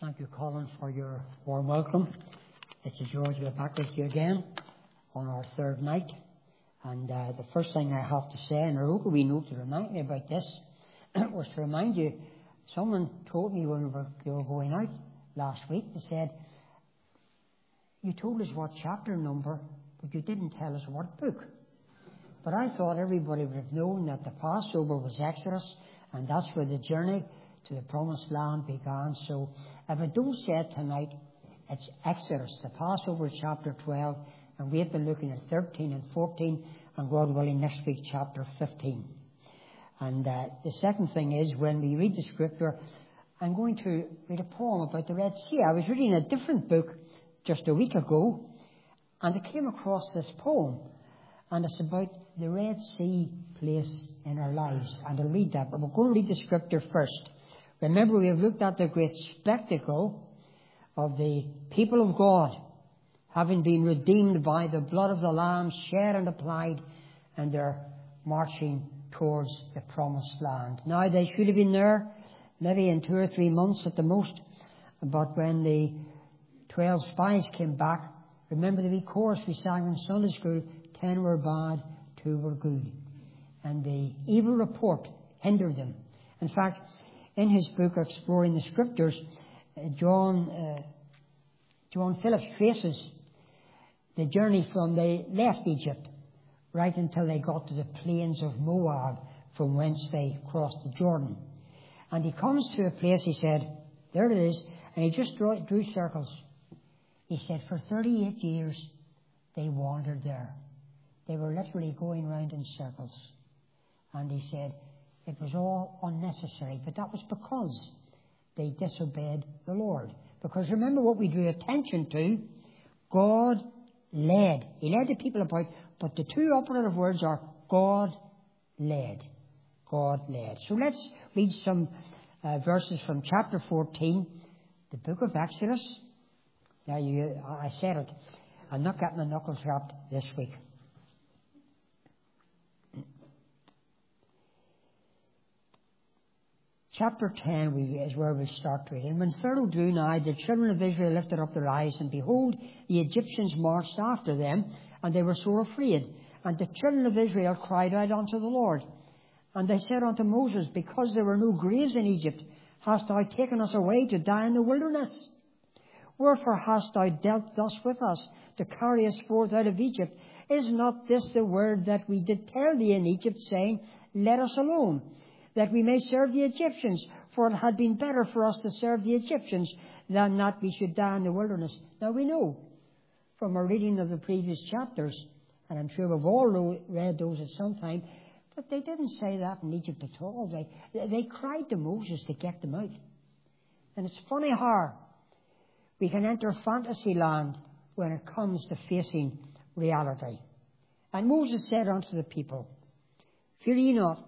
Thank you, Colin, for your warm welcome. This is George. We're back with you again on our third night. And the first thing I have to say, and I wrote a wee note to remind me about this, was to remind you, someone told me when we were going out last week, they said, you told us what chapter number, but you didn't tell us what book. But I thought everybody would have known that the Passover was Exodus, and that's where the journey to the Promised Land began. So if I don't say it tonight, it's Exodus, the Passover chapter 12, and we've been looking at 13 and 14, and God willing, next week chapter 15. And the second thing is, when we read the scripture, I'm going to read a poem about the Red Sea. I was reading a different book just a week ago, and I came across this poem, and it's about the Red Sea place in our lives. And I'll read that, but we're going to read the scripture first. Remember, we have looked at the great spectacle of the people of God having been redeemed by the blood of the Lamb shed and applied, and they're marching towards the Promised Land. Now, they should have been there maybe in 2 or 3 months at the most, but when the 12 spies came back, remember the wee chorus we sang in Sunday school, 10 were bad, 2 were good. And the evil report hindered them. In fact, in his book, Exploring the Scriptures, John Phillips traces the journey from they left Egypt right until they got to the plains of Moab, from whence they crossed the Jordan. And he comes to a place, he said, there it is, and he just drew circles. He said, for 38 years, they wandered there. They were literally going round in circles. And he said, it was all unnecessary, but that was because they disobeyed the Lord. Because remember what we drew attention to, God led. He led the people about, but the two operative words are God led. God led. So let's read some verses from chapter 14, the book of Exodus. Now, I said it, I'm not getting my knuckles wrapped this week. Chapter 10 is where we start reading. When Pharaoh drew nigh, the children of Israel lifted up their eyes, and behold, the Egyptians marched after them, and they were sore afraid. And the children of Israel cried out unto the Lord. And they said unto Moses, because there were no graves in Egypt, hast thou taken us away to die in the wilderness? Wherefore hast thou dealt thus with us, to carry us forth out of Egypt? Is not this the word that we did tell thee in Egypt, saying, let us alone, that we may serve the Egyptians? For it had been better for us to serve the Egyptians than that we should die in the wilderness. Now we know from our reading of the previous chapters, and I'm sure we've all read those at some time, that they didn't say that in Egypt at all. They cried to Moses to get them out. And it's funny how we can enter fantasy land when it comes to facing reality. And Moses said unto the people, fear ye not,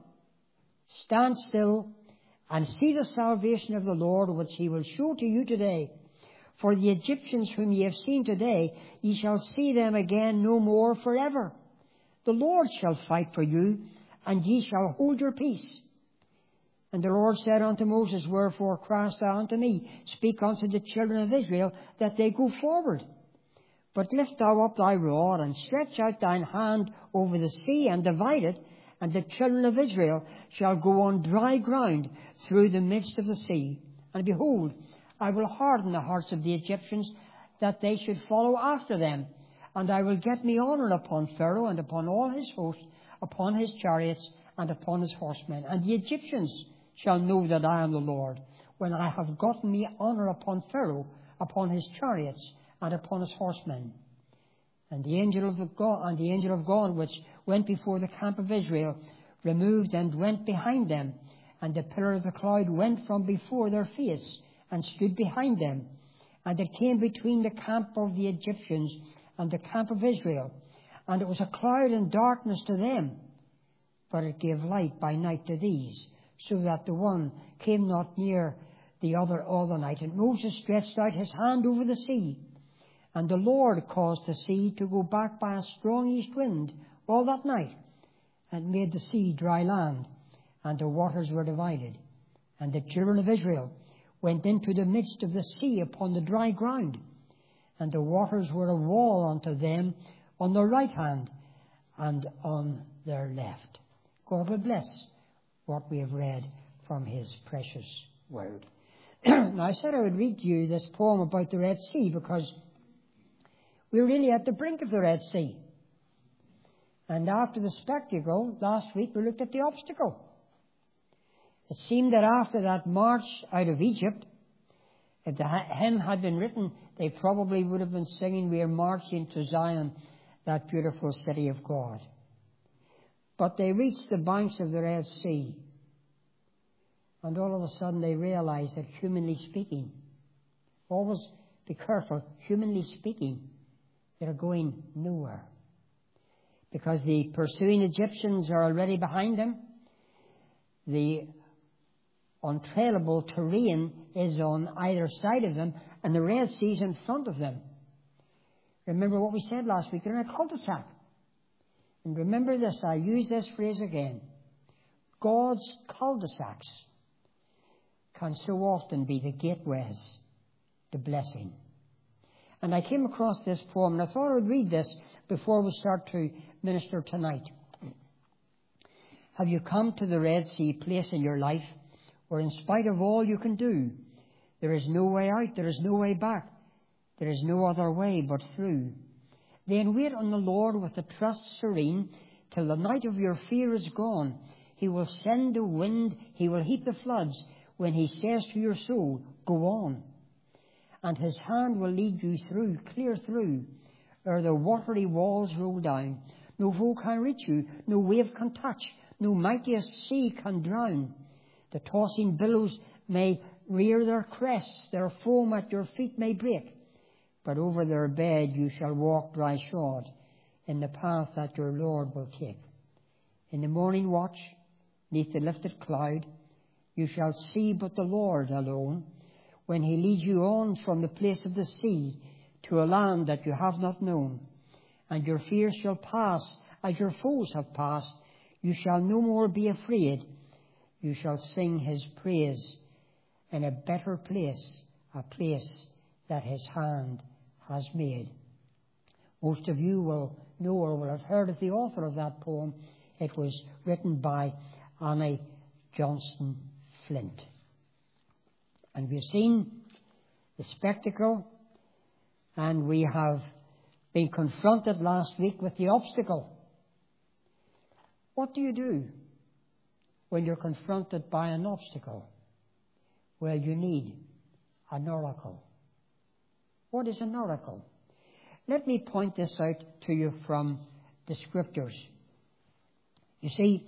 stand still and see the salvation of the Lord, which he will show to you today. For the Egyptians whom ye have seen today, ye shall see them again no more forever. The Lord shall fight for you, and ye shall hold your peace. And the Lord said unto Moses, wherefore criest thou unto me? Speak unto the children of Israel, that they go forward. But lift thou up thy rod, and stretch out thine hand over the sea, and divide it, and the children of Israel shall go on dry ground through the midst of the sea. And behold, I will harden the hearts of the Egyptians, that they should follow after them. And I will get me honour upon Pharaoh, and upon all his host, upon his chariots, and upon his horsemen. And the Egyptians shall know that I am the Lord, when I have gotten me honour upon Pharaoh, upon his chariots, and upon his horsemen. And the angel of God, which went before the camp of Israel, removed and went behind them. And the pillar of the cloud went from before their face, and stood behind them. And it came between the camp of the Egyptians and the camp of Israel. And it was a cloud and darkness to them, but it gave light by night to these, so that the one came not near the other all the night. And Moses stretched out his hand over the sea, and the Lord caused the sea to go back by a strong east wind all that night, and made the sea dry land, and the waters were divided. And the children of Israel went into the midst of the sea upon the dry ground, and the waters were a wall unto them on their right hand and on their left. God will bless what we have read from his precious word. Now, I said I would read to you this poem about the Red Sea because we're really at the brink of the Red Sea. And after the spectacle, last week we looked at the obstacle. It seemed that after that march out of Egypt, if the hymn had been written, they probably would have been singing, "We are marching to Zion, that beautiful city of God." But they reached the banks of the Red Sea, and all of a sudden they realized that, humanly speaking, always be careful, humanly speaking, they're going nowhere. Because the pursuing Egyptians are already behind them. The untrailable terrain is on either side of them, and the Red Sea is in front of them. Remember what we said last week, they're in a cul-de-sac. And remember this, I use this phrase again. God's cul-de-sacs can so often be the gateways to blessing. And I came across this poem, and I thought I would read this before we start to minister tonight. Have you come to the Red Sea place in your life where, in spite of all you can do, there is no way out, there is no way back, there is no other way but through? Then wait on the Lord with a trust serene till the night of your fear is gone. He will send the wind, he will heap the floods when he says to your soul, go on. And his hand will lead you through, clear through, ere the watery walls roll down. No foe can reach you, no wave can touch, no mightiest sea can drown. The tossing billows may rear their crests, their foam at your feet may break, but over their bed you shall walk dry shod in the path that your Lord will take. In the morning watch, neath the lifted cloud, you shall see but the Lord alone, when he leads you on from the place of the sea to a land that you have not known. And your fears shall pass as your foes have passed. You shall no more be afraid. You shall sing his praise in a better place, a place that his hand has made. Most of you will know or will have heard of the author of that poem. It was written by Annie Johnson Flint. And we've seen the spectacle, and we have been confronted last week with the obstacle. What do you do when you're confronted by an obstacle? Well, you need an oracle. What is an oracle? Let me point this out to you from the Scriptures. You see,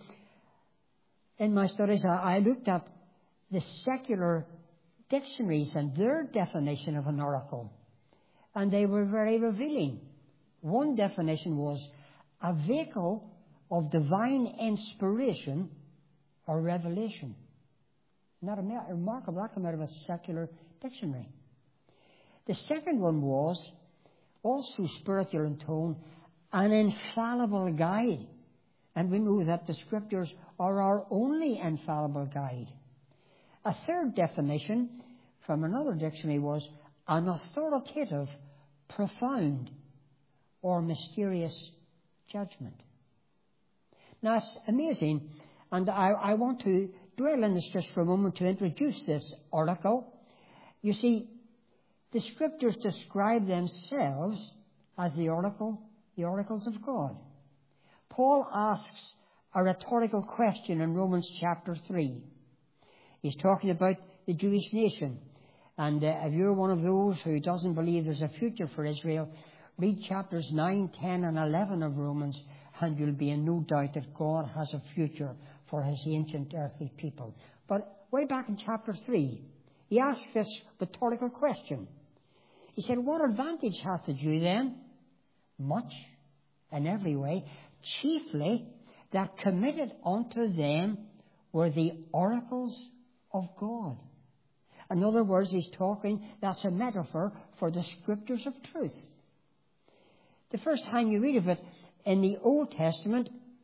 in my studies, I looked at the secular dictionaries and their definition of an oracle, and they were very revealing. One definition was a vehicle of divine inspiration or revelation. Not remarkable, that came out of a secular dictionary. The second one was, also spiritual in tone, an infallible guide. And we know that the Scriptures are our only infallible guide. A third definition from another dictionary was an authoritative, profound, or mysterious judgment. Now, it's amazing, and I want to dwell on this just for a moment to introduce this oracle. You see, the Scriptures describe themselves as the oracles of God. Paul asks a rhetorical question in Romans chapter 3. He's talking about the Jewish nation. And if you're one of those who doesn't believe there's a future for Israel, read chapters 9, 10, and 11 of Romans, and you'll be in no doubt that God has a future for his ancient earthly people. But way back in chapter 3, he asked this rhetorical question. He said, what advantage hath the Jew then? Much, in every way, chiefly that committed unto them were the oracles of God. In other words, he's talking, that's a metaphor for the Scriptures of truth. The first time you read of it in the Old Testament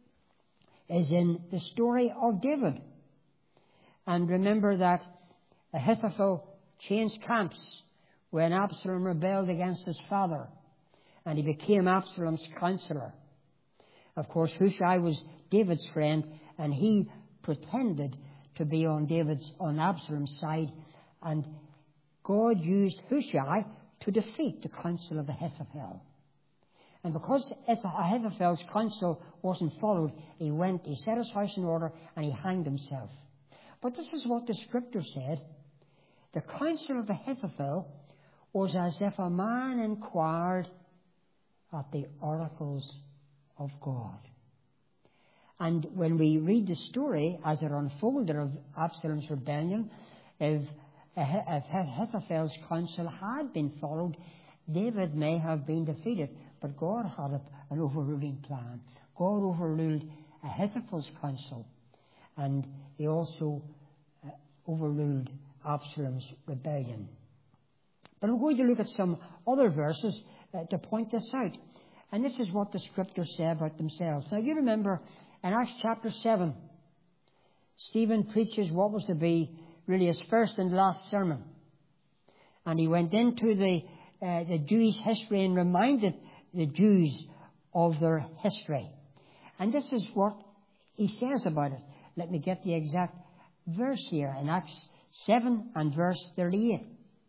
is in the story of David. And remember that Ahithophel changed camps when Absalom rebelled against his father, and he became Absalom's counselor. Of course, Hushai was David's friend, and he pretended to be on Absalom's side, and God used Hushai to defeat the counsel of Ahithophel. And because Ahithophel's counsel wasn't followed, he set his house in order, and he hanged himself. But this is what the Scripture said. The counsel of Ahithophel was as if a man inquired at the oracles of God. And when we read the story as it unfolded of Absalom's rebellion, if Ahithophel's counsel had been followed, David may have been defeated. But God had an overruling plan. God overruled Ahithophel's counsel, and he also overruled Absalom's rebellion. But I'm going to look at some other verses to point this out. And this is what the Scriptures say about themselves. Now, you remember in Acts chapter 7, Stephen preaches what was to be really his first and last sermon. And he went into the Jewish history and reminded the Jews of their history. And this is what he says about it. Let me get the exact verse here in Acts 7 and verse 38.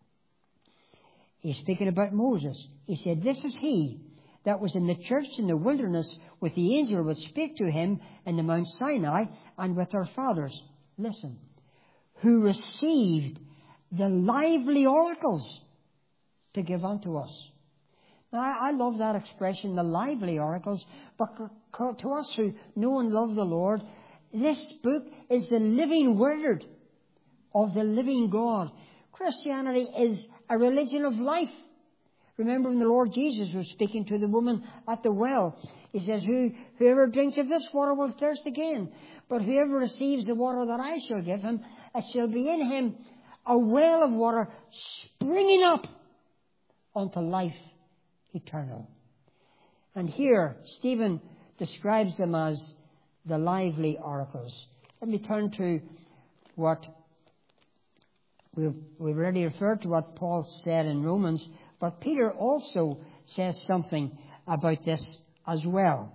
He's speaking about Moses. He said, "This is he that was in the church in the wilderness with the angel which spake to him in the Mount Sinai and with our fathers." Listen. "Who received the lively oracles to give unto us." Now, I love that expression, the lively oracles, but to us who know and love the Lord, this book is the living word of the living God. Christianity is a religion of life. Remember when the Lord Jesus was speaking to the woman at the well, he says, "Whoever drinks of this water will thirst again. But whoever receives the water that I shall give him, it shall be in him a well of water springing up unto life eternal." And here, Stephen describes them as the lively oracles. Let me turn to what we've already referred to what Paul said in Romans, but Peter also says something about this as well.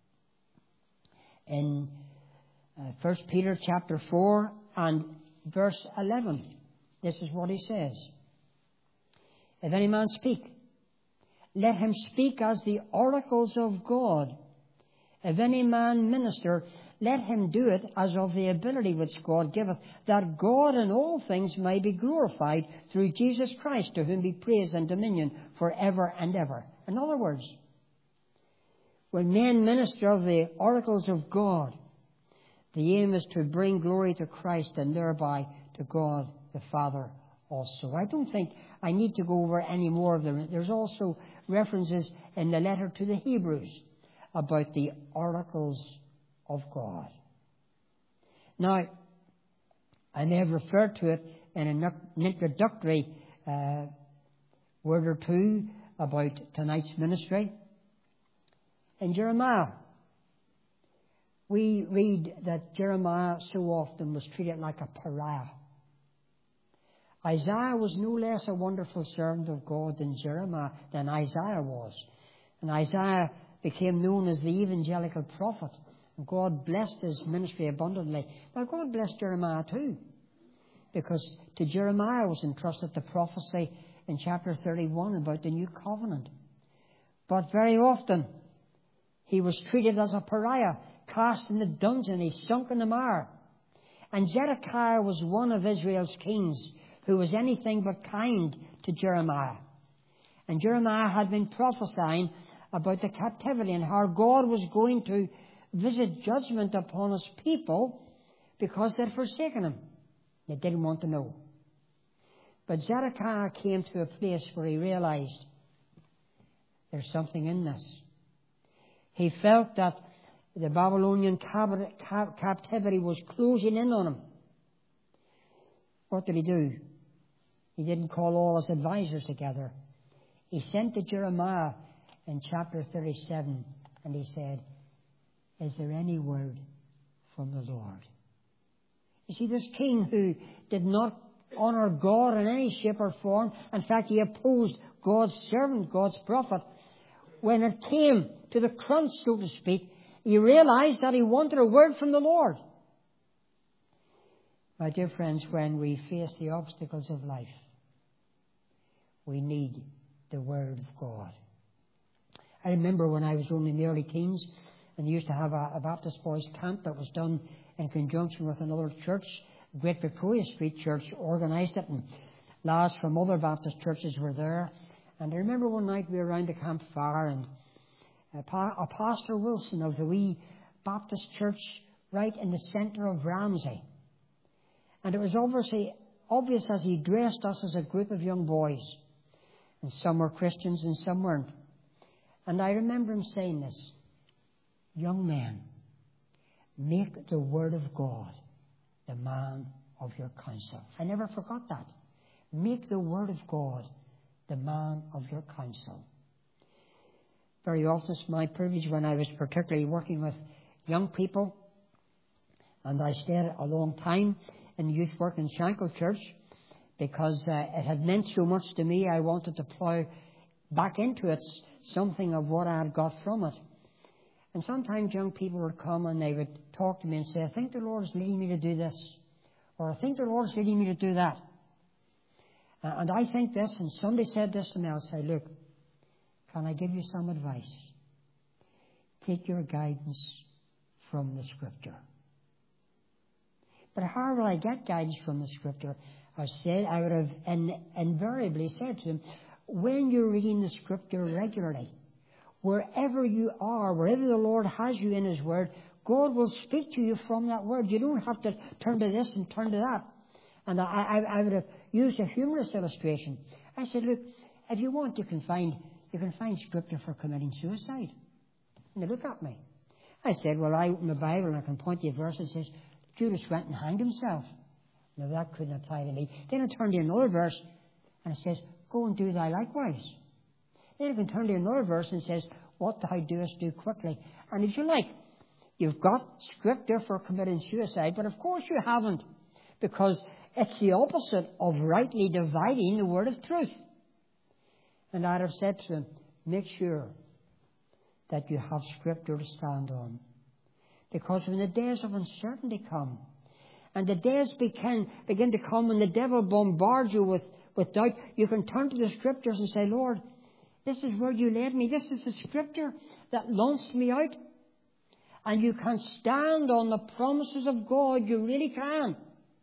In 1 Peter chapter 4 and verse 11, this is what he says. "If any man speak, let him speak as the oracles of God. If any man minister, let him do it as of the ability which God giveth, that God in all things may be glorified through Jesus Christ, to whom be praise and dominion for ever and ever." In other words, when men minister of the oracles of God, the aim is to bring glory to Christ and thereby to God the Father also. I don't think I need to go over any more of them. There's also references in the letter to the Hebrews about the oracles of God. Now, I may have referred to it in an introductory word or two about tonight's ministry. In Jeremiah, we read that Jeremiah so often was treated like a pariah. Isaiah was no less a wonderful servant of God than Isaiah was. And Isaiah became known as the evangelical prophet. And God blessed his ministry abundantly. Now, God blessed Jeremiah too, because to Jeremiah was entrusted the prophecy in chapter 31 about the new covenant. But very often, he was treated as a pariah, cast in the dungeon, he sunk in the mire. And Zedekiah was one of Israel's kings who was anything but kind to Jeremiah. And Jeremiah had been prophesying about the captivity and how God was going to visit judgment upon his people because they'd forsaken him. They didn't want to know. But Zedekiah came to a place where he realized there's something in this. He felt that the Babylonian captivity was closing in on him. What did he do? He didn't call all his advisors together. He sent to Jeremiah in chapter 37 and he said, "Is there any word from the Lord?" You see, this king who did not honour God in any shape or form. In fact, he opposed God's servant, God's prophet. When it came to the crunch, so to speak, he realized that he wanted a word from the Lord. My dear friends, when we face the obstacles of life, we need the Word of God. I remember when I was only in the early teens, and used to have a Baptist boys' camp that was done in conjunction with another church. Great Victoria Street Church organised it, and lads from other Baptist churches were there. And I remember one night we were around the campfire, and a Pastor Wilson of the wee Baptist church right in the centre of Ramsey. And it was obvious as he dressed us as a group of young boys. And some were Christians and some weren't. And I remember him saying this: young men, make the Word of God the man of your counsel. I never forgot that. Make the Word of God the man of your counsel. Very often it's my privilege when I was particularly working with young people, and I stayed a long time in youth work in Shankill Church because it had meant so much to me. I wanted to plough back into it something of what I had got from it. And sometimes young people would come and they would talk to me and say, I think the Lord is leading me to do this, or I think the Lord is leading me to do that. And I think this, and somebody said this to me. I'll say, look, can I give you some advice? Take your guidance from the Scripture. But how will I get guidance from the Scripture? I would have invariably said to them, when you're reading the Scripture regularly, wherever you are, wherever the Lord has you in His Word, God will speak to you from that Word. You don't have to turn to this and turn to that. And I would have used a humorous illustration. I said, look, if you want, you can find Scripture for committing suicide. And they looked at me. I said, well, I open the Bible and I can point to a verse that says, Judas went and hanged himself. Now, that couldn't apply to me. Then I turned to another verse and it says, go and do thy likewise. Then I can turn to another verse and says, what thou doest, do quickly. And if you like, you've got Scripture for committing suicide, but of course you haven't, because it's the opposite of rightly dividing the word of truth. And I'd have said to them, make sure that you have Scripture to stand on. Because when the days of uncertainty come, and the days begin to come when the devil bombards you with doubt, you can turn to the Scriptures and say, Lord, this is where you led me. This is the Scripture that launched me out. And you can stand on the promises of God. You really can.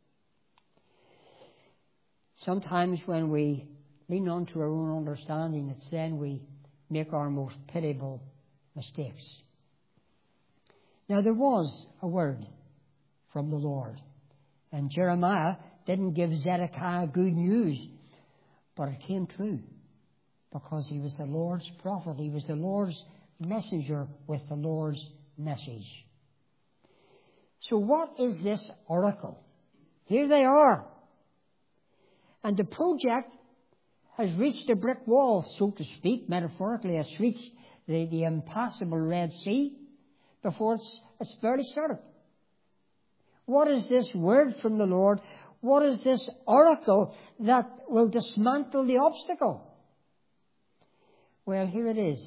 Sometimes when we lean on to our own understanding, it's then we make our most pitiable mistakes. Now, there was a word from the Lord. And Jeremiah didn't give Zedekiah good news, but it came true because he was the Lord's prophet. He was the Lord's messenger with the Lord's message. So what is this oracle? Here they are. And the project has reached a brick wall, so to speak, metaphorically. It's reached the impassable Red Sea before it's barely started. What is this word from the Lord? What is this oracle that will dismantle the obstacle? Well, here it is.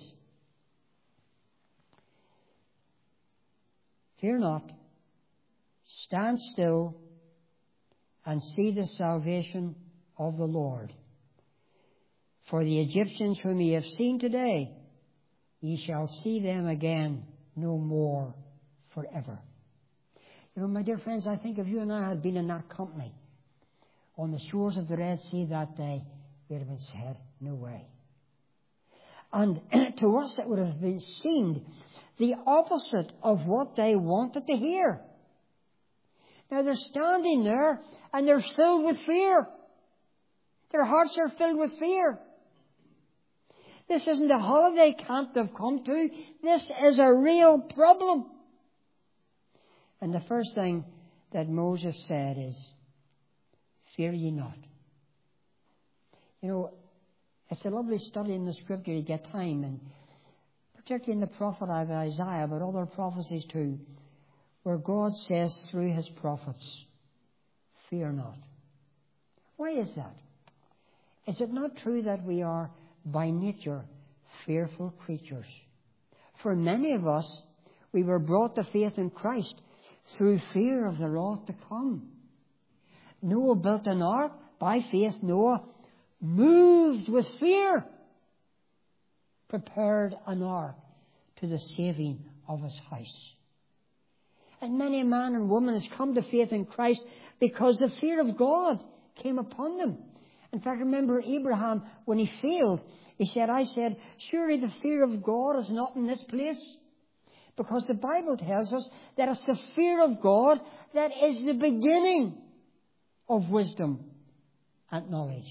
Fear not. Stand still and see the salvation of the Lord. For the Egyptians whom ye have seen today, ye shall see them again no more forever. You know, my dear friends, I think if you and I had been in that company on the shores of the Red Sea that day, we'd have been said, no way. And to us it would have been seemed the opposite of what they wanted to hear. Now they're standing there and they're filled with fear. Their hearts are filled with fear. This isn't a holiday camp they've come to. This is a real problem. And the first thing that Moses said is, fear ye not. You know, it's a lovely study in the Scripture. You get time, and particularly in the prophet of Isaiah, but other prophecies too, where God says through His prophets, fear not. Why is that? Is it not true that we are, by nature, fearful creatures? For many of us, we were brought to faith in Christ through fear of the wrath to come. Noah built an ark. By faith, Noah, moved with fear, prepared an ark to the saving of his house. And many a man and woman has come to faith in Christ because the fear of God came upon them. In fact, remember Abraham, when he failed, he said, surely the fear of God is not in this place. Because the Bible tells us that it's the fear of God that is the beginning of wisdom and knowledge.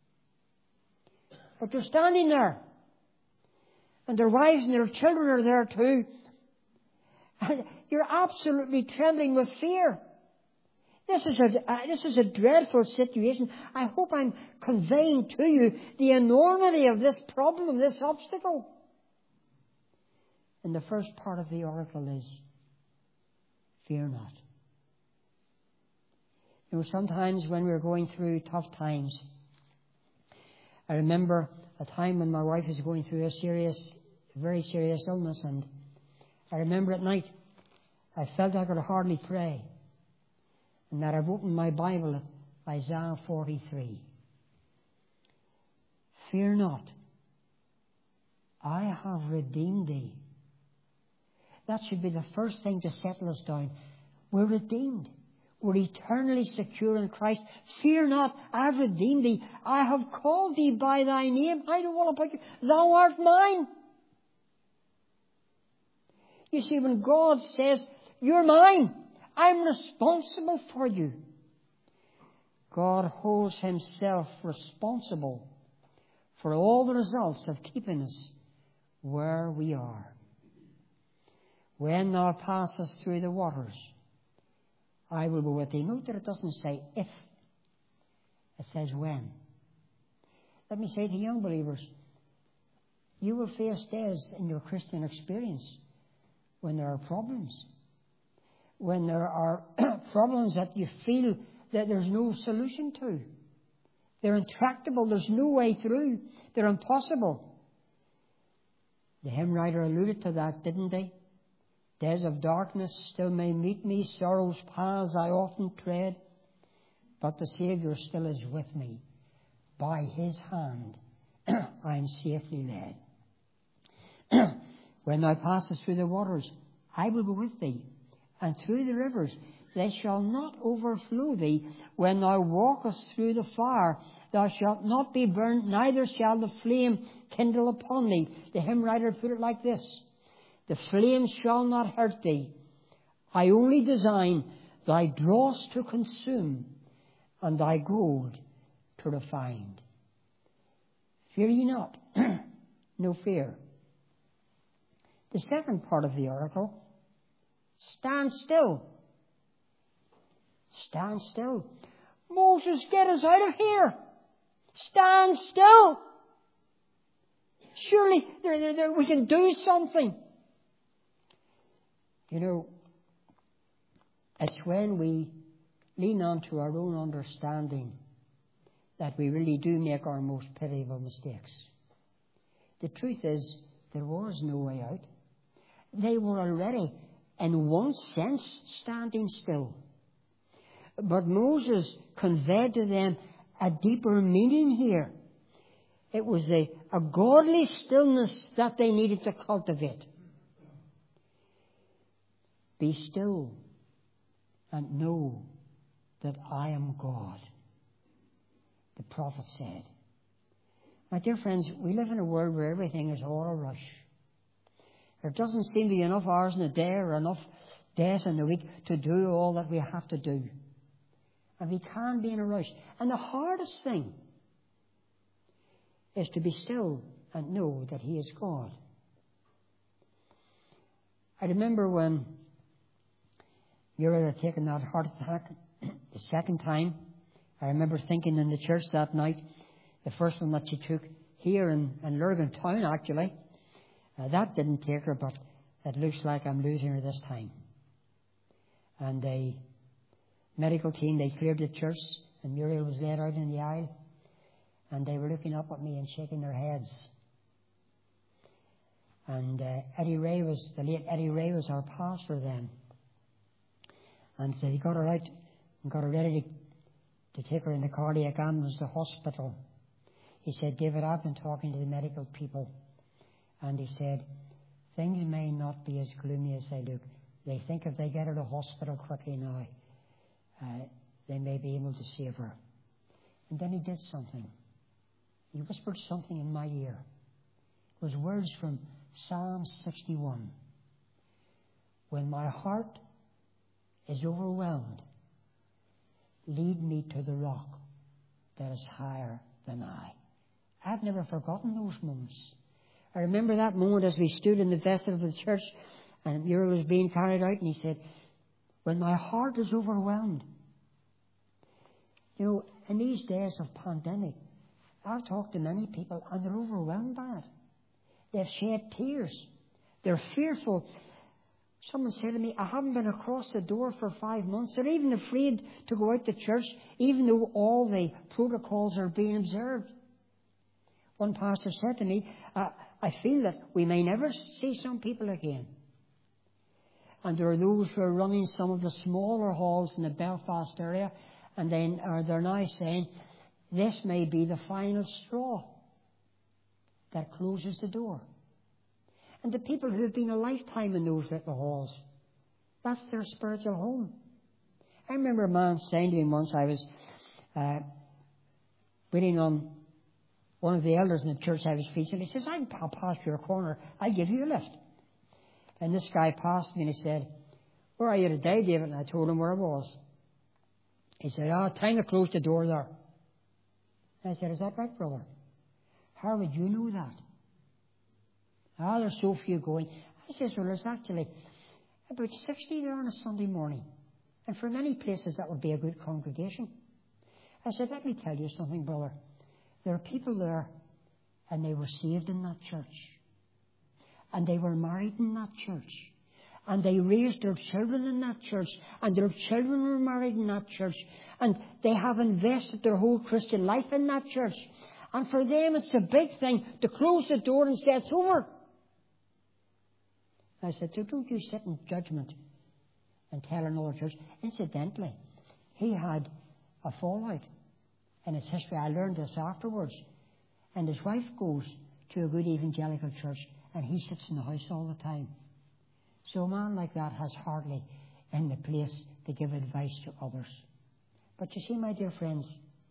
But they're standing there. And their wives and their children are there too. And you're absolutely trembling with fear. This is a dreadful situation. I hope I'm conveying to you the enormity of this problem, this obstacle. And the first part of the oracle is, fear not. You know, sometimes when we're going through tough times, I remember a time when my wife was going through a very serious illness, and I remember at night I felt I could hardly pray, and that I've opened my Bible at Isaiah 43. Fear not, I have redeemed thee. That should be the first thing to settle us down. We're redeemed. We're eternally secure in Christ. Fear not, I have redeemed thee. I have called thee by thy name. I know all about you. Thou art mine. You see, when God says, you're mine, I'm responsible for you, God holds himself responsible for all the results of keeping us where we are. When thou passest through the waters, I will go with thee. Note that it doesn't say if. It says when. Let me say to young believers, you will face days in your Christian experience when there are problems. When there are problems that you feel that there's no solution to. They're intractable. There's no way through. They're impossible. The hymn writer alluded to that, didn't they? Days of darkness still may meet me, sorrow's paths I often tread, but the Saviour still is with me. By his hand I am safely led. When thou passest through the waters, I will be with thee, and through the rivers, they shall not overflow thee. When thou walkest through the fire, thou shalt not be burnt, neither shall the flame kindle upon thee. The hymn writer put it like this: the flame shall not hurt thee. I only design thy dross to consume, and thy gold to refine. Fear ye not, no fear. The second part of the oracle, stand still. Stand still. Moses, get us out of here. Stand still. Surely we can do something. You know, it's when we lean on to our own understanding that we really do make our most pitiable mistakes. The truth is, there was no way out. They were already, in one sense, standing still. But Moses conveyed to them a deeper meaning here. It was a godly stillness that they needed to cultivate. Be still and know that I am God, the prophet said. My dear friends, we live in a world where everything is all a rush. There doesn't seem to be enough hours in a day or enough days in the week to do all that we have to do. And we can be in a rush. And the hardest thing is to be still and know that he is God. I remember when Muriel had taken that heart attack the second time. I remember thinking in the church that night, the first one that she took here in Lurgan town, actually, that didn't take her, but it looks like I'm losing her this time. And the medical team, they cleared the church And Muriel was led out in the aisle, and they were looking up at me and shaking their heads. And the late Eddie Ray was our pastor then. And so he got her out and got her ready to take her in the cardiac ambulance to the hospital. He said, David, I've been talking to the medical people. And he said, things may not be as gloomy as they look. They think if they get her to hospital quickly now, they may be able to save her. And then he did something. He whispered something in my ear. It was words from Psalm 61. When my heart is overwhelmed, lead me to the rock that is higher than I. I've never forgotten those moments. I remember that moment as we stood in the vestibule of the church and Muriel was being carried out, and he said, when my heart is overwhelmed. You know, in these days of pandemic, I've talked to many people and they're overwhelmed by it. They've shed tears. They're fearful. Someone said to me, I haven't been across the door for 5 months. They're even afraid to go out to church, even though all the protocols are being observed. One pastor said to me, I feel that we may never see some people again. And there are those who are running some of the smaller halls in the Belfast area, and then they're now saying, this may be the final straw that closes the door. And the people who have been a lifetime in those little halls, that's their spiritual home. I remember a man saying to me once, I was waiting on one of the elders in the church I was preaching. He says, I'll pass your corner. I'll give you a lift. And this guy passed me and he said, where are you today, David? And I told him where I was. He said, time to close the door there. And I said, is that right, brother? How would you know that? There's so few going. I says, well, there's actually about 60 there on a Sunday morning. And for many places that would be a good congregation. I said, let me tell you something, brother. There are people there and they were saved in that church. And they were married in that church. And they raised their children in that church. And their children were married in that church. And they have invested their whole Christian life in that church. And for them it's a big thing to close the door and say it's over. I said, so don't you sit in judgment and tell another church. Incidentally, he had a fallout in his history. I learned this afterwards. And his wife goes to a good evangelical church and he sits in the house all the time. So a man like that has hardly in the place to give advice to others. But you see, my dear friends,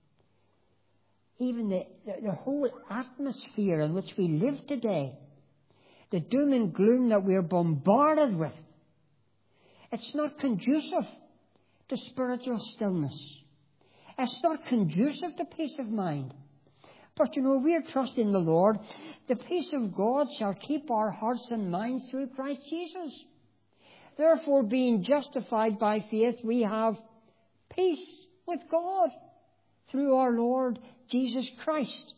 even the whole atmosphere in which we live today, the doom and gloom that we're bombarded with, it's not conducive to spiritual stillness. It's not conducive to peace of mind. But you know, we're trusting the Lord. The peace of God shall keep our hearts and minds through Christ Jesus. Therefore, being justified by faith, we have peace with God through our Lord Jesus Christ.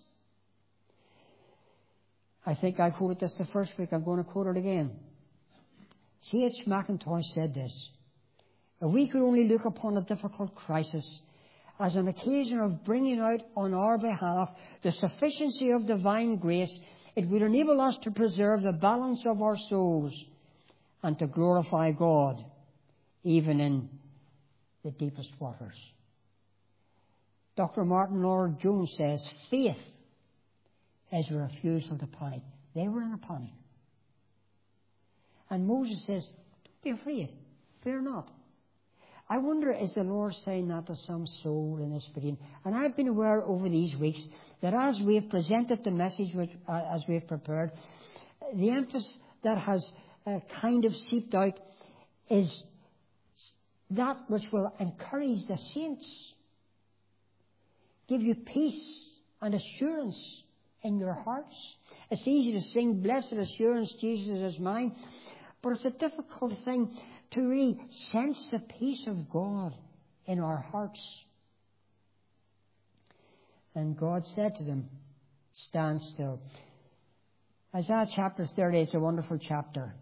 I think I quoted this the first week. I'm going to quote it again. C.H. Mackintosh said this: if we could only look upon a difficult crisis as an occasion of bringing out on our behalf the sufficiency of divine grace, it would enable us to preserve the balance of our souls and to glorify God even in the deepest waters. Dr. Martin Lloyd-Jones says, faith is a refusal to panic. They were in a panic. And Moses says, don't be afraid. Fear not. I wonder, is the Lord saying that to some soul in this video? And I've been aware over these weeks that as we have presented the message, as we have prepared, the emphasis that has kind of seeped out is that which will encourage the saints, give you peace and assurance in your hearts. It's easy to sing, blessed assurance, Jesus is mine, but it's a difficult thing to really sense the peace of God in our hearts. And God said to them, stand still. Isaiah chapter 30 is a wonderful chapter.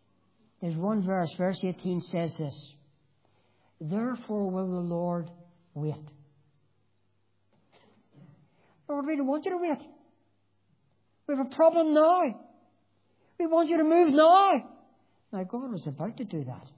There's one verse 18 says this: therefore will the Lord Wait. Lord, we don't want you to wait. We have a problem now. We want you to move now. Now, God was about to do that.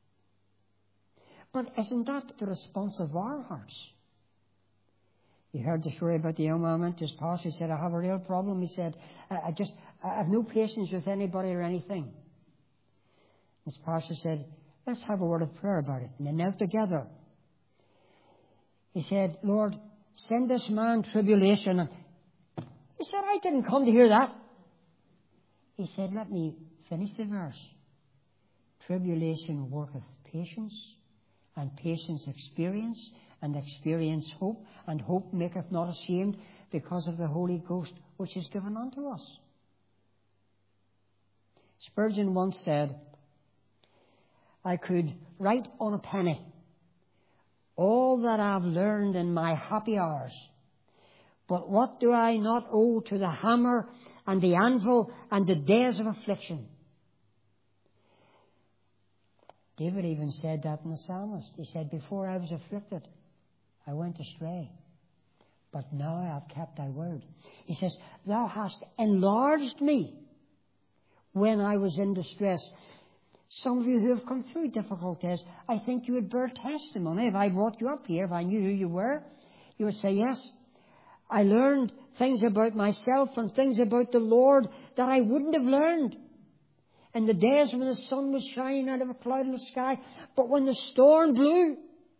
But isn't that the response of our hearts? You heard the story about the young man went to his pastor. He said, I have a real problem. He said, I have no patience with anybody or anything. His pastor said, let's have a word of prayer about it. And they knelt together. He said, Lord, send this man tribulation. And he said, I didn't come to hear that. He said, let me finish the verse. Tribulation worketh patience, and patience experience, and experience hope, and hope maketh not ashamed, because of the Holy Ghost which is given unto us. Spurgeon once said, I could write on a penny all that I've learned in my happy hours, but what do I not owe to the hammer and the anvil and the days of affliction? David even said that in the Psalmist. He said, before I was afflicted, I went astray, but now I've kept thy word. He says, thou hast enlarged me when I was in distress. Some of you who have come through difficulties, I think you would bear testimony. If I brought you up here, if I knew who you were, you would say, yes, I learned things about myself and things about the Lord that I wouldn't have learned in the days when the sun was shining out of a cloudless sky. But when the storm blew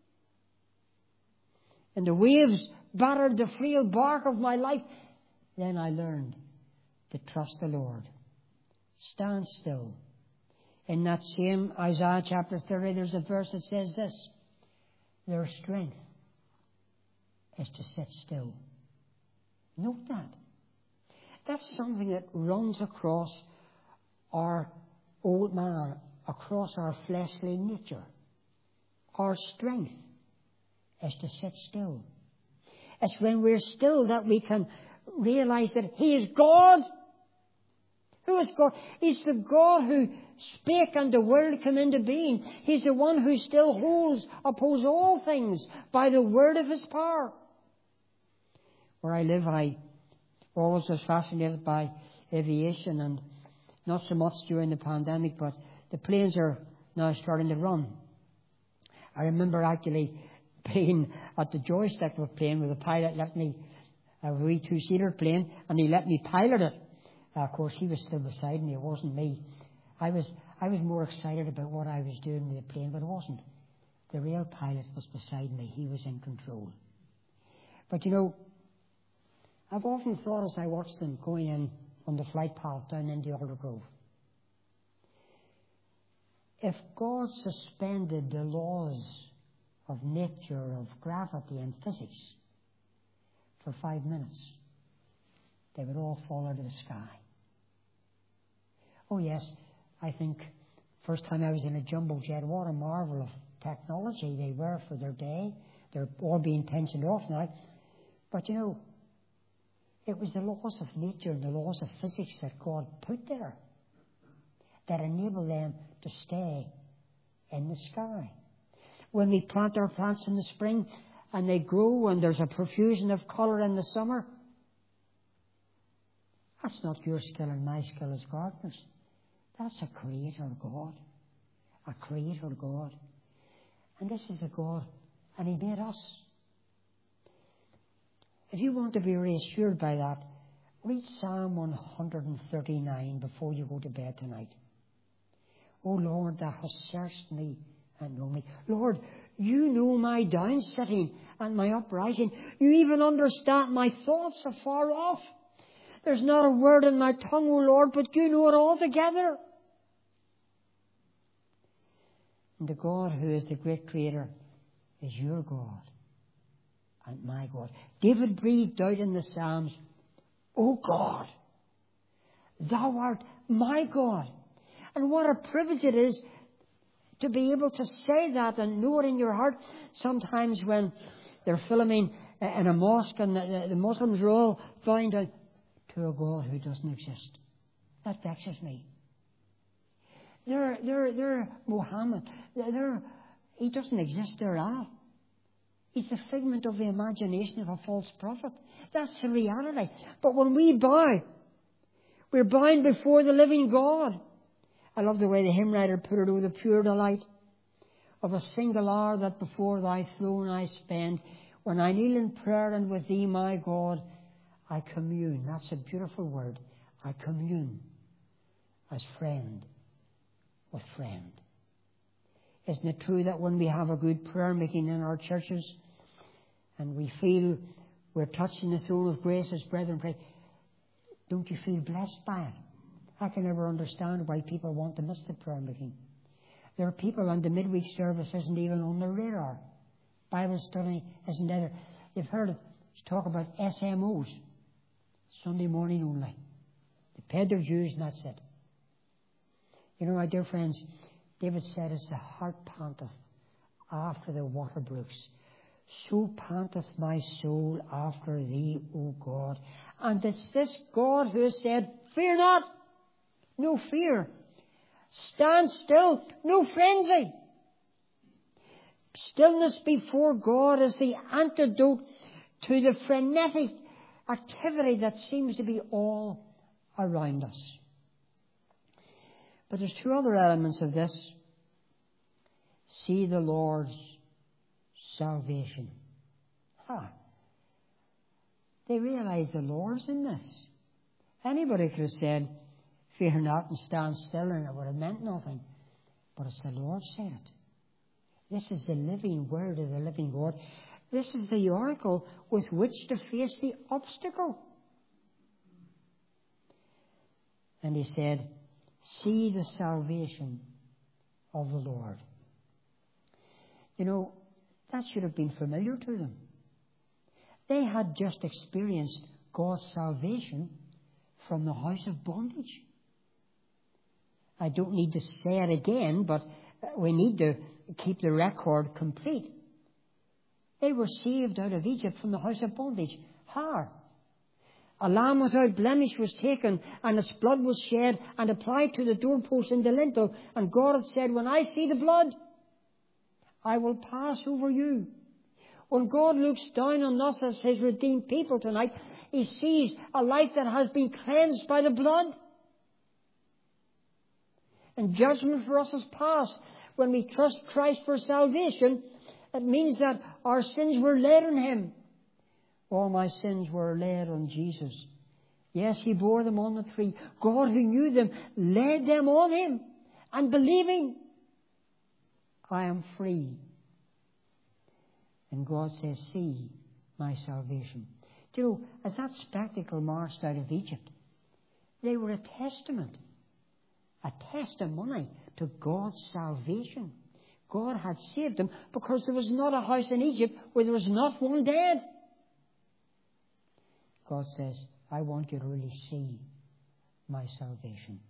and the waves battered the frail bark of my life, then I learned to trust the Lord. Stand still. In that same Isaiah chapter 30, there's a verse that says this, their strength is to sit still. Note that. That's something that runs across our old man, across our fleshly nature. Our strength is to sit still. It's when we're still that we can realize that He is God. Who is God? He's the God who spake and the world came into being. He's the one who still upholds all things by the word of His power. Where I live, I always was fascinated by aviation, and not so much during the pandemic, but the planes are now starting to run. I remember actually being at the joystick of a plane where the pilot let me, a wee two-seater plane, and he let me pilot it. Of course, he was still beside me. It wasn't me. I was more excited about what I was doing with the plane, but it wasn't. The real pilot was beside me. He was in control. But you know, I've often thought as I watched them going in on the flight path down into Aldergrove, if God suspended the laws of nature, of gravity and physics for 5 minutes, they would all fall out of the sky. Oh yes, I think first time I was in a jumbo jet, what a marvel of technology they were for their day. They're all being pensioned off now. But you know, it was the laws of nature and the laws of physics that God put there that enabled them to stay in the sky. When we plant our plants in the spring and they grow and there's a profusion of colour in the summer, that's not your skill and my skill as gardeners. That's a creator God. A creator God. And this is a God, and He made us. If you want to be reassured by that, read Psalm 139 before you go to bed tonight. Oh Lord, Thou hast searched me and known me. Lord, You know my down sitting and my uprising. You even understand my thoughts afar off. There's not a word in my tongue, O Lord, but You know it all together. And the God who is the great Creator is your God and my God. David breathed out in the Psalms, O God, Thou art my God. And what a privilege it is to be able to say that and know it in your heart. Sometimes when they're filming in a mosque and the Muslims are all vowing to a God who doesn't exist. That vexes me. They're Muhammad. He doesn't exist there at all. He's the figment of the imagination of a false prophet. That's the reality. But when we bow, we're bowing before the living God. I love the way the hymn writer put it, oh, the pure delight of a single hour that before thy throne I spend. When I kneel in prayer and with thee, my God, I commune. That's a beautiful word. I commune as friend with friend. Isn't it true that when we have a good prayer meeting in our churches and we feel we're touching the throne of grace as brethren pray, don't you feel blessed by it? I can never understand why people want to miss the prayer meeting. There are people on the midweek service isn't even on their radar. Bible study isn't either. You've heard it talk about SMOs, Sunday morning only. They paid their dues and that's it. You know, my dear friends, David said, as the heart panteth after the water brooks, so panteth my soul after thee, O God. And it's this God who has said, fear not, no fear. Stand still, no frenzy. Stillness before God is the antidote to the frenetic activity that seems to be all around us. But there's two other elements of this. See the Lord's salvation. They realize the Lord's in this. Anybody could have said, fear not and stand still, and it would have meant nothing. But it's the Lord said it. This is the living word of the living God. This is the oracle with which to face the obstacle. And he said, see the salvation of the Lord. You know, that should have been familiar to them. They had just experienced God's salvation from the house of bondage. I don't need to say it again, but we need to keep the record complete. They were saved out of Egypt from the house of bondage. How? A lamb without blemish was taken, and its blood was shed and applied to the doorpost and the lintel. And God had said, when I see the blood, I will pass over you. When God looks down on us as His redeemed people tonight, He sees a life that has been cleansed by the blood. And judgment for us is past. When we trust Christ for salvation, it means that our sins were laid on Him. All my sins were laid on Jesus. Yes, He bore them on the tree. God who knew them laid them on Him. And believing, I am free. And God says, see my salvation. Do you know, as that spectacle marched out of Egypt, they were a testament, a testimony to God's salvation. God had saved them because there was not a house in Egypt where there was not one dead. God says, I want you to really see my salvation.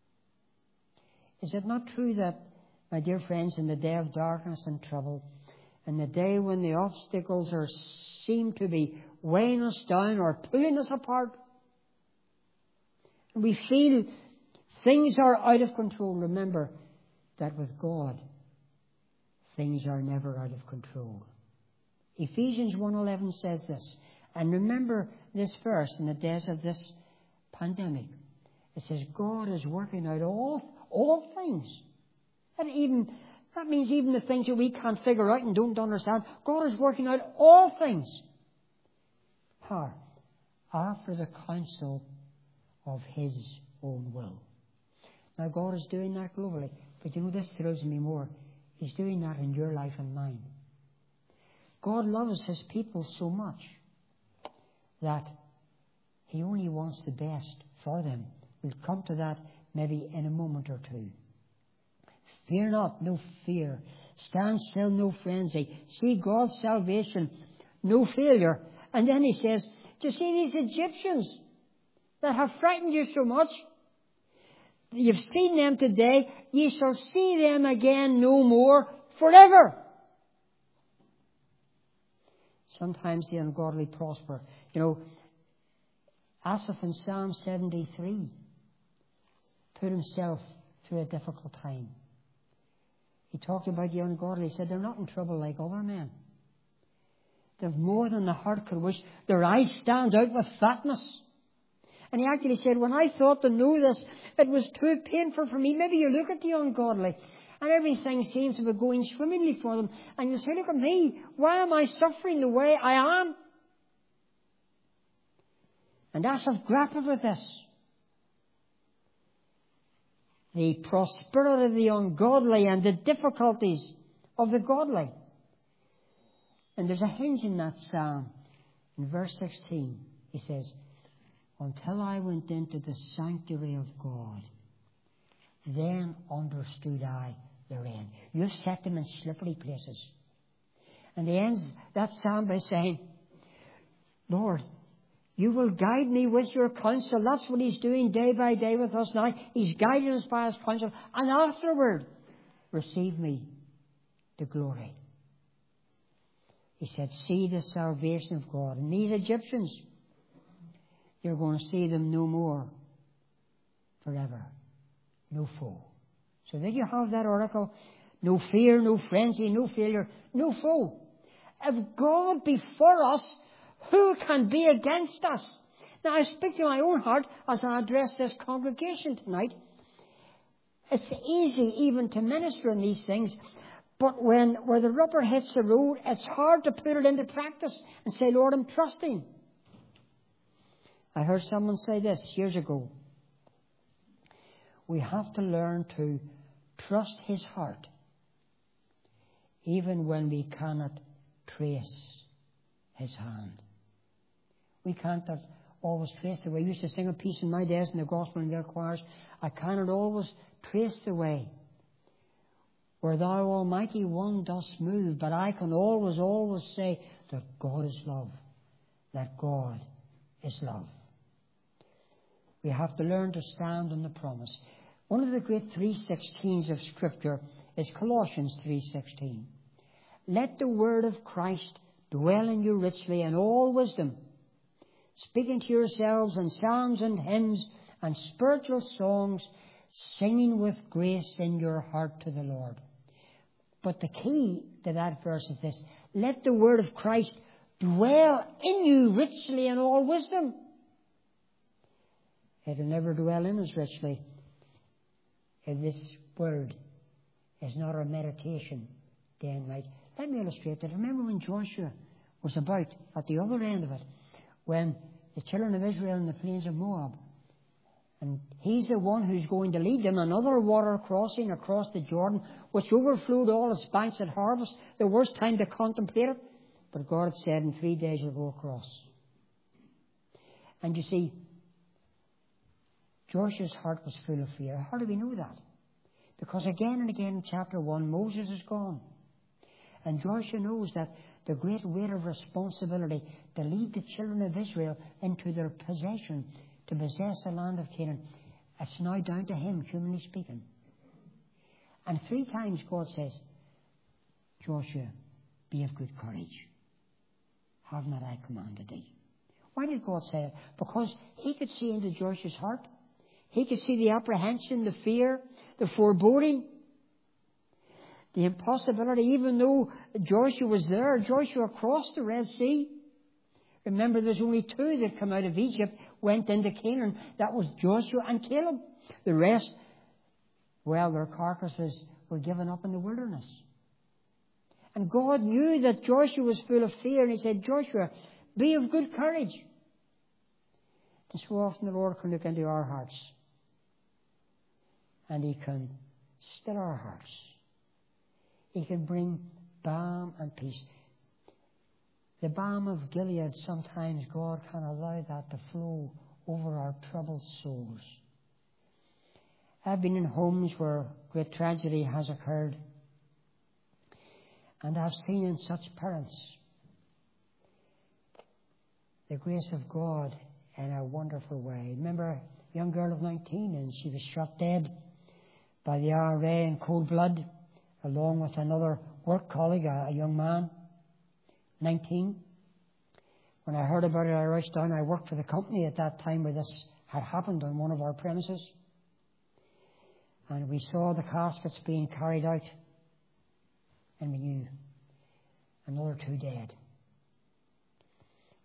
Is it not true that, my dear friends, in the day of darkness and trouble, in the day when the obstacles seem to be weighing us down or pulling us apart, we feel things are out of control, remember that with God, things are never out of control. Ephesians 1:11 says this, and remember this verse in the days of this pandemic. It says, God is working out all things. That means even the things that we can't figure out and don't understand. God is working out all things. How? After the counsel of His own will. Now God is doing that globally. But you know, this thrills me more. He's doing that in your life and mine. God loves His people so much that He only wants the best for them. We'll come to that maybe in a moment or two. Fear not, no fear. Stand still, no frenzy. See God's salvation, no failure. And then He says, do you see these Egyptians that have frightened you so much? You've seen them today. Ye shall see them again no more forever. Sometimes the ungodly prosper. You know, Asaph in Psalm 73 put himself through a difficult time. He talked about the ungodly. He said they're not in trouble like other men. They've more than the heart could wish. Their eyes stand out with fatness. And he actually said, when I thought to know this, it was too painful for me. Maybe you look at the ungodly and everything seems to be going swimmingly for them. And you say, look at me. Why am I suffering the way I am? And as I've grappled with this, the prosperity of the ungodly and the difficulties of the godly. And there's a hint in that psalm. In verse 16, he says, until I went into the sanctuary of God, then understood I their end. You've set them in slippery places. And he ends that psalm by saying, Lord, you will guide me with your counsel. That's what he's doing day by day with us now. He's guiding us by his counsel. And afterward, receive me to glory. He said, see the salvation of God. And these Egyptians, you're going to see them no more forever. No foe. So there you have that article. No fear, no frenzy, no failure, no foe. If God be for us, who can be against us? Now I speak to my own heart as I address this congregation tonight. It's easy even to minister in these things, but where the rubber hits the road, it's hard to put it into practice and say, Lord, I'm trusting. I heard someone say this years ago. We have to learn to trust his heart, even when we cannot trace his hand. We can't always trace the way. We used to sing a piece in my days in the gospel and their choirs. I cannot always trace the way where thou, Almighty One, dost move, but I can always say that God is love, that God is love. We have to learn to stand on the promise. One of the great 3:16s of Scripture is Colossians 3:16. Let the word of Christ dwell in you richly in all wisdom, speaking to yourselves in psalms and hymns and spiritual songs, singing with grace in your heart to the Lord. But the key to that verse is this: let the word of Christ dwell in you richly in all wisdom. It will never dwell in us richly if this word is not our meditation day and night. Let me illustrate that. Remember when Joshua was about at the other end of it, when the children of Israel in the plains of Moab, and he's the one who's going to lead them, another water crossing across the Jordan, which overflowed all its banks at harvest, the worst time to contemplate it. But God had said, in 3 days you'll go across. And you see, Joshua's heart was full of fear. How do we know that? Because again and again in chapter 1, Moses is gone. And Joshua knows that the great weight of responsibility to lead the children of Israel into their possession, to possess the land of Canaan, it's now down to him, humanly speaking. And 3 times God says, Joshua, be of good courage. Have not I commanded thee? Why did God say it? Because he could see into Joshua's heart. He could see the apprehension, the fear, the foreboding, the impossibility. Even though Joshua was there, Joshua crossed the Red Sea. Remember, there's only 2 that come out of Egypt, went into Canaan. That was Joshua and Caleb. The rest, well, their carcasses were given up in the wilderness. And God knew that Joshua was full of fear, and he said, Joshua, be of good courage. And so often the Lord can look into our hearts, and he can still our hearts. He can bring balm and peace. The balm of Gilead, sometimes God can allow that to flow over our troubled souls. I've been in homes where great tragedy has occurred, and I've seen in such parents the grace of God in a wonderful way. Remember a young girl of 19, and she was shot dead by the IRA in cold blood, along with another work colleague, a young man, 19. When I heard about it, I rushed down. I worked for the company at that time where this had happened on one of our premises. And we saw the caskets being carried out, and we knew another 2 dead.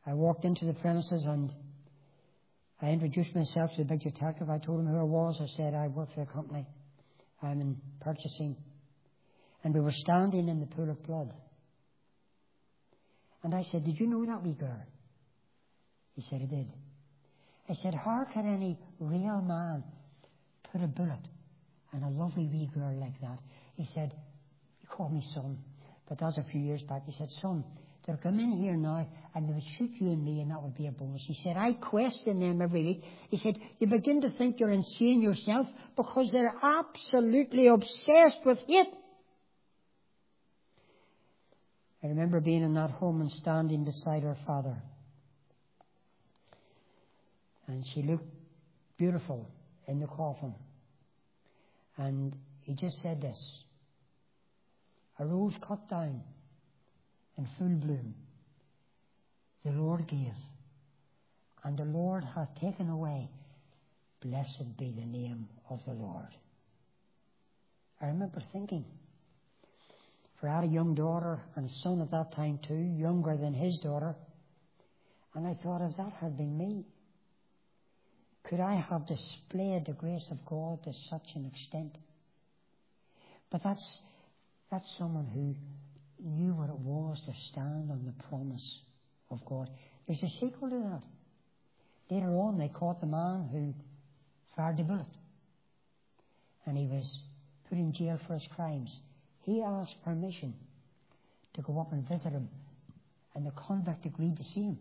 I walked into the premises and I introduced myself to the big detective. I told him who I was. I said, I work for the company. I'm in purchasing. And we were standing in the pool of blood. And I said, did you know that wee girl? He said, I did. I said, how can any real man put a bullet in a lovely wee girl like that? He said, he called me son, but that was a few years back. He said, son, they'll come in here now and they would shoot you and me and that would be a bonus. He said, I question them every week. He said, you begin to think you're insane yourself because they're absolutely obsessed with hate. I remember being in that home and standing beside her father. And she looked beautiful in the coffin. And he just said this, a rose cut down in full bloom, the Lord gave, and the Lord hath taken away. Blessed be the name of the Lord. I remember thinking, for I had a young daughter and a son at that time too, younger than his daughter, and I thought, if that had been me, could I have displayed the grace of God to such an extent? But that's someone who knew what it was to stand on the promise of God. There's a sequel to that. Later on, they caught the man who fired the bullet. And he was put in jail for his crimes. He asked permission to go up and visit him. And the convict agreed to see him.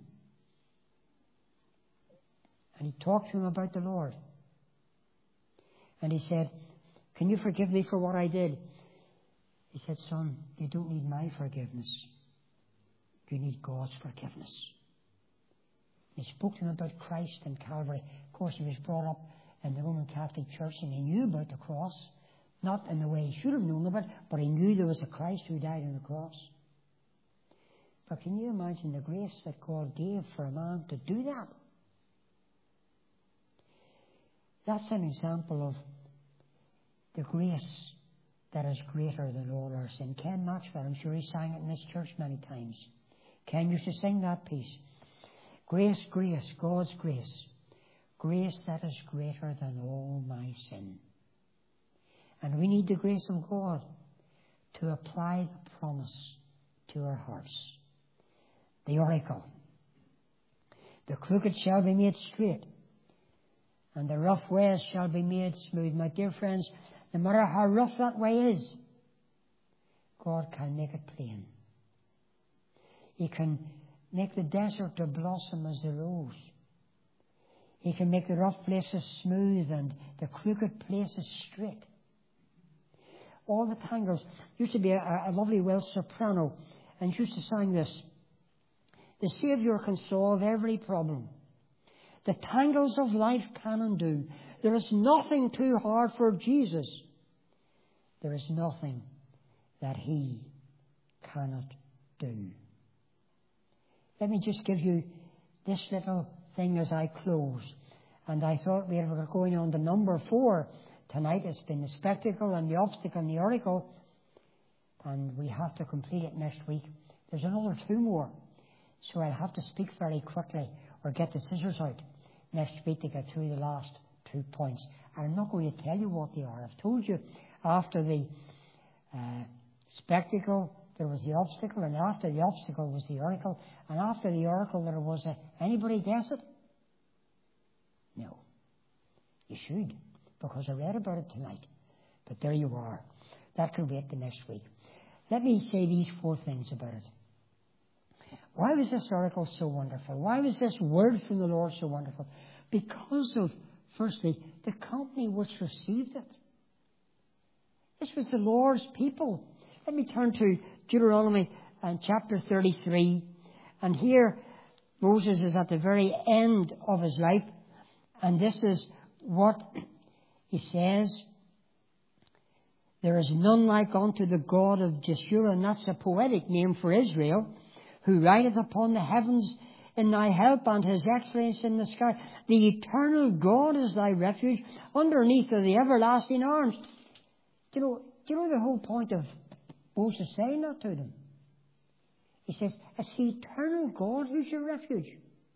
And he talked to him about the Lord. And he said, can you forgive me for what I did? He said, son, you don't need my forgiveness. You need God's forgiveness. He spoke to him about Christ and Calvary. Of course, he was brought up in the Roman Catholic Church and he knew about the cross. Not in the way he should have known about it, but he knew there was a Christ who died on the cross. But can you imagine the grace that God gave for a man to do that? That's an example of the grace that is greater than all our sin. Ken Maxwell, I'm sure he sang it in this church many times. Ken used to sing that piece. Grace, grace, God's grace. Grace that is greater than all my sin. And we need the grace of God to apply the promise to our hearts. The oracle. The crooked shall be made straight, and the rough ways shall be made smooth. My dear friends, no matter how rough that way is, God can make it plain. He can make the desert to blossom as the rose. He can make the rough places smooth and the crooked places straight. All the tangles. Used to be a lovely Welsh soprano, and she used to sing this. The Saviour can solve every problem the tangles of life can undo. There is nothing too hard for Jesus. There is nothing that He cannot do. Let me just give you this little thing as I close. And I thought we were going on to number 4 tonight. It's been the spectacle and the obstacle and the oracle. And we have to complete it next week. There's another 2 more. So I'll have to speak very quickly or get the scissors out next week to get through the last 2 points. And I'm not going to tell you what they are. I've told you after the spectacle there was the obstacle, and after the obstacle was the oracle, and after the oracle there was anybody guess it? No. You should, because I read about it tonight. But there you are. That can wait the next week. Let me say these 4 things about it. Why was this oracle so wonderful? Why was this word from the Lord so wonderful? Because of, firstly, the company which received it. This was the Lord's people. Let me turn to Deuteronomy chapter 33. And here Moses is at the very end of his life. And this is what he says. There is none like unto the God of Jeshurun, and that's a poetic name for Israel, who rideth upon the heavens in thy help, and his excellence in the sky. The eternal God is thy refuge, underneath of the everlasting arms. Do you know the whole point of Moses saying that to them? He says, it's the eternal God who's your refuge.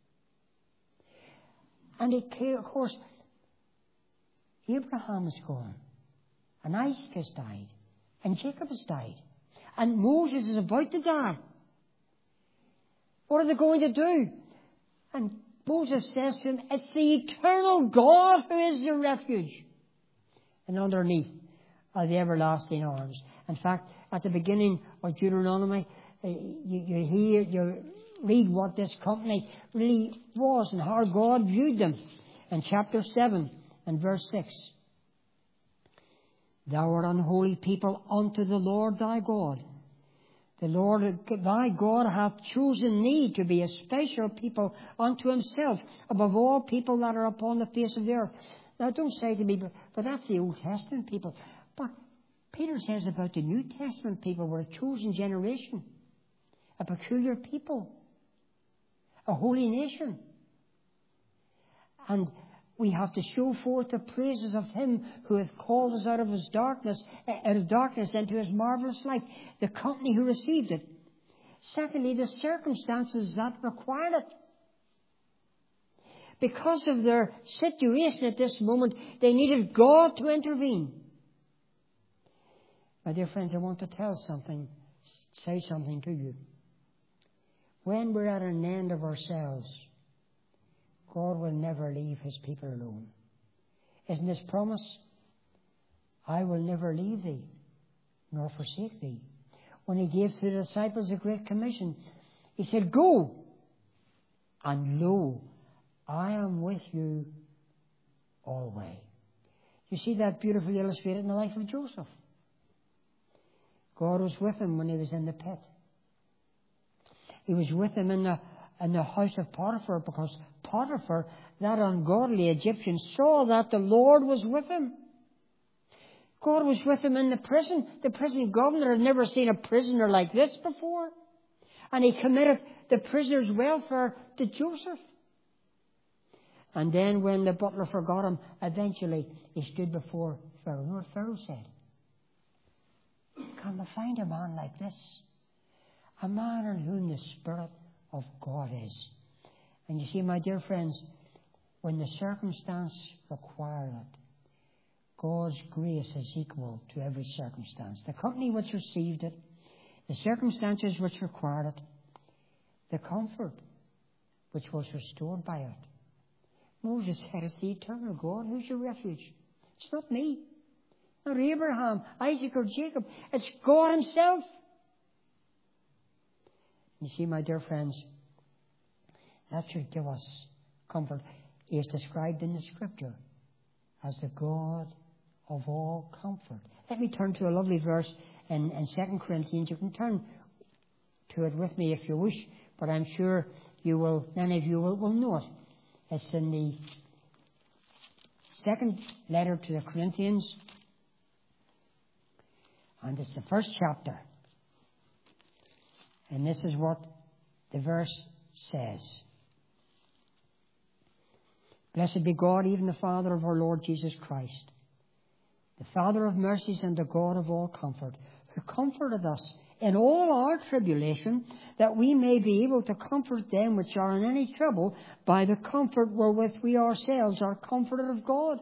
And of course, Abraham is gone. And Isaac has died. And Jacob has died. And Moses is about to die. What are they going to do? And Moses says to him, it's the eternal God who is your refuge. And underneath are the everlasting arms. In fact, at the beginning of Deuteronomy, you read what this company really was and how God viewed them. In chapter 7 and verse 6. Thou art an holy people unto the Lord thy God. The Lord thy God hath chosen thee to be a special people unto himself above all people that are upon the face of the earth. Now don't say to me, but that's the Old Testament people. But Peter says about the New Testament people were a chosen generation, a peculiar people, a holy nation. And we have to show forth the praises of Him who hath called us out of darkness into His marvellous light, the company who received it. Secondly, the circumstances that required it. Because of their situation at this moment, they needed God to intervene. My dear friends, I want to say something to you. When we're at an end of ourselves, God will never leave His people alone. Isn't His promise? I will never leave thee, nor forsake thee. When He gave to the disciples the Great Commission, He said, go, and lo, I am with you always. You see that beautifully illustrated in the life of Joseph. God was with him when he was in the pit. He was with him in the house of Potiphar, because Potiphar, that ungodly Egyptian, saw that the Lord was with him. God was with him in the prison. The prison governor had never seen a prisoner like this before. And he committed the prisoner's welfare to Joseph. And then when the butler forgot him, eventually he stood before Pharaoh. You know what Pharaoh said? Can we find a man like this? A man in whom the Spirit of God is. And you see, my dear friends, when the circumstance required it, God's grace is equal to every circumstance. The company which received it, the circumstances which required it, the comfort which was restored by it. Moses said, it's the eternal God who's your refuge. It's not me, not Abraham, Isaac or Jacob. It's God Himself. You see, my dear friends, that should give us comfort. He is described in the Scripture as the God of all comfort. Let me turn to a lovely verse in 2 Corinthians. You can turn to it with me if you wish, but I'm sure many of you will know it. It's in the second letter to the Corinthians, and it's the first chapter. And this is what the verse says. Blessed be God, even the Father of our Lord Jesus Christ, the Father of mercies and the God of all comfort, who comforted us in all our tribulation, that we may be able to comfort them which are in any trouble by the comfort wherewith we ourselves are comforted of God.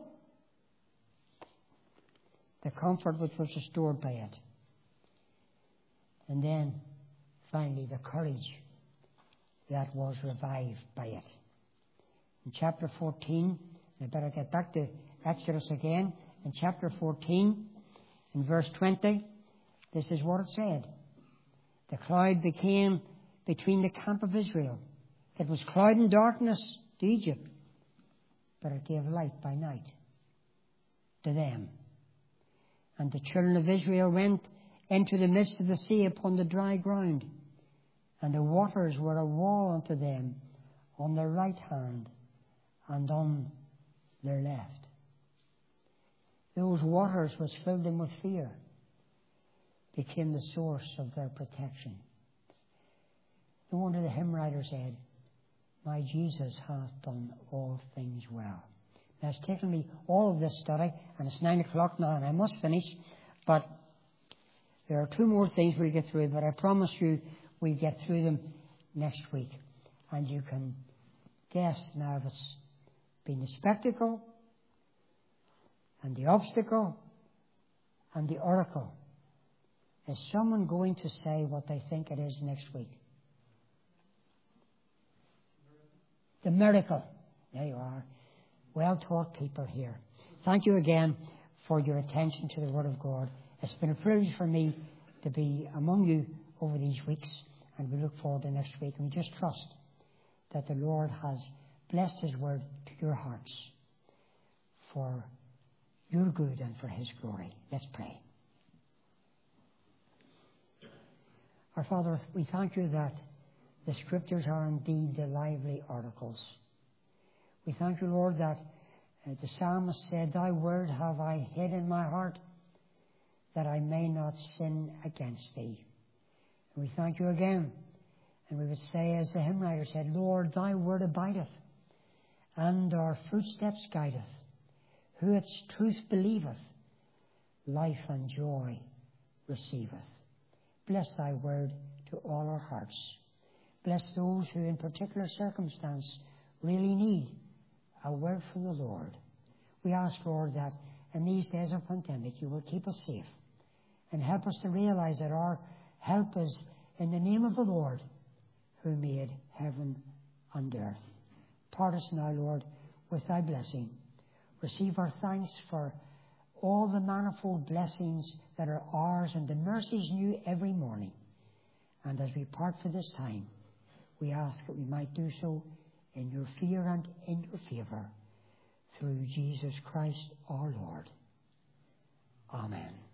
The comfort which was restored by it. And then, finally, the courage that was revived by it. In chapter 14, I better get back to Exodus again. In chapter 14, in verse 20, this is what it said. The cloud became between the camp of Israel. It was cloud and darkness to Egypt, but it gave light by night to them. And the children of Israel went into the midst of the sea upon the dry ground, and the waters were a wall unto them on their right hand and on their left. Those waters which filled them with fear became the source of their protection. No wonder the hymn writer said, my Jesus hath done all things well. Now it's taken me all of this study, and it's 9 o'clock now, and I must finish, but there are two more things we'll get through, but I promise you we get through them next week. And you can guess now if it's been the spectacle and the obstacle and the oracle. Is someone going to say what they think it is next week? The miracle. There you are. Well-taught people here. Thank you again for your attention to the Word of God. It's been a privilege for me to be among you over these weeks, and we look forward to next week. And we just trust that the Lord has blessed His Word to your hearts for your good and for His glory. Let's pray. Our Father, we thank you that the Scriptures are indeed the lively oracles. We thank you, Lord, that the psalmist said, Thy word have I hid in my heart, that I may not sin against Thee. And we thank you again. And we would say, as the hymn writer said, Lord, Thy word abideth, and our footsteps guideth. Who its truth believeth, life and joy receiveth. Bless Thy word to all our hearts. Bless those who in particular circumstance really need a word from the Lord. We ask, Lord, that in these days of pandemic you will keep us safe and help us to realize that our help is in the name of the Lord who made heaven and earth. Part us now, Lord, with Thy blessing. Receive our thanks for all the manifold blessings that are ours and the mercies new every morning. And as we part for this time, we ask that we might do so in your fear and in your favour, through Jesus Christ our Lord. Amen.